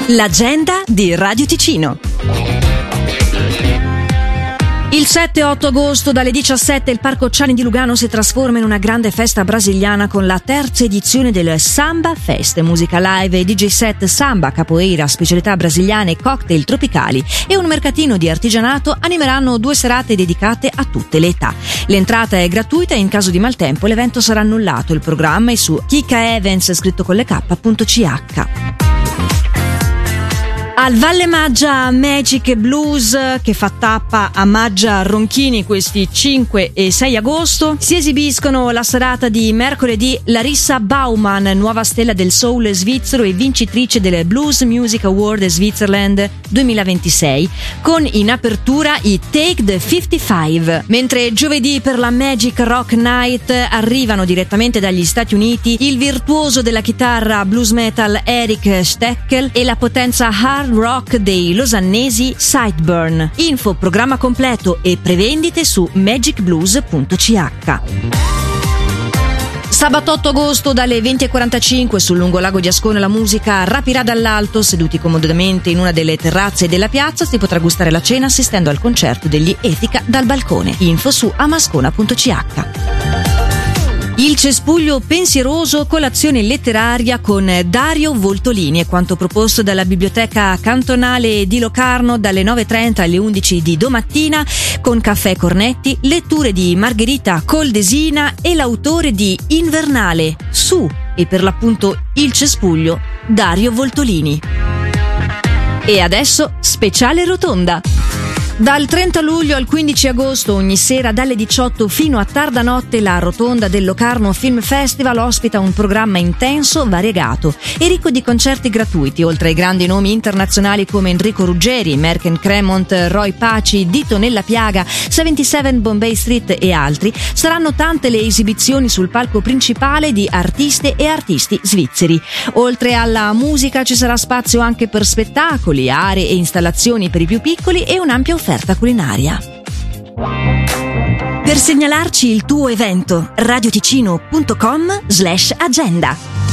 L'agenda di Radio Ticino. Il 7-8 agosto dalle 17 il Parco Ciani di Lugano si trasforma in una grande festa brasiliana con la terza edizione del Samba Fest, musica live e DJ set samba, capoeira, specialità brasiliane e cocktail tropicali e un mercatino di artigianato animeranno 2 serate dedicate a tutte le età. L'entrata è gratuita e in caso di maltempo l'evento sarà annullato. Il programma è su kikaevents scritto con le k.ch. Al Valle Maggia Magic Blues, che fa tappa a Maggia Ronchini questi 5 e 6 agosto, si esibiscono la serata di mercoledì Larissa Baumann, nuova stella del soul svizzero e vincitrice del Blues Music Award Switzerland 2026, con in apertura i Take the 55, mentre giovedì per la Magic Rock Night arrivano direttamente dagli Stati Uniti il virtuoso della chitarra blues metal Eric Steckel e la potenza hard rock dei losannesi Sideburn. Info, programma completo e prevendite su magicblues.ch. Sabato 8 agosto dalle 20:45 sul lungolago di Ascona la musica rapirà dall'alto. Seduti comodamente in una delle terrazze della piazza si potrà gustare la cena assistendo al concerto degli Etica dal balcone. Info su amascona.ch. Il cespuglio pensieroso, colazione letteraria con Dario Voltolini è quanto proposto dalla Biblioteca Cantonale di Locarno dalle 9:30 alle 11 di domattina, con caffè e cornetti, letture di Margherita Coldesina e l'autore di Invernale, su e per l'appunto Il cespuglio, Dario Voltolini. E adesso speciale rotonda. Dal 30 luglio al 15 agosto, ogni sera dalle 18 fino a tarda notte, la Rotonda del Locarno Film Festival ospita un programma intenso, variegato e ricco di concerti gratuiti. Oltre ai grandi nomi internazionali come Enrico Ruggeri, Merken Cremont, Roy Paci, Dito nella Piaga, 77 Bombay Street e altri, saranno tante le esibizioni sul palco principale di artiste e artisti svizzeri. Oltre alla musica ci sarà spazio anche per spettacoli, aree e installazioni per i più piccoli e un'ampia offerta culinaria. Per segnalarci il tuo evento, radioticino.com/agenda.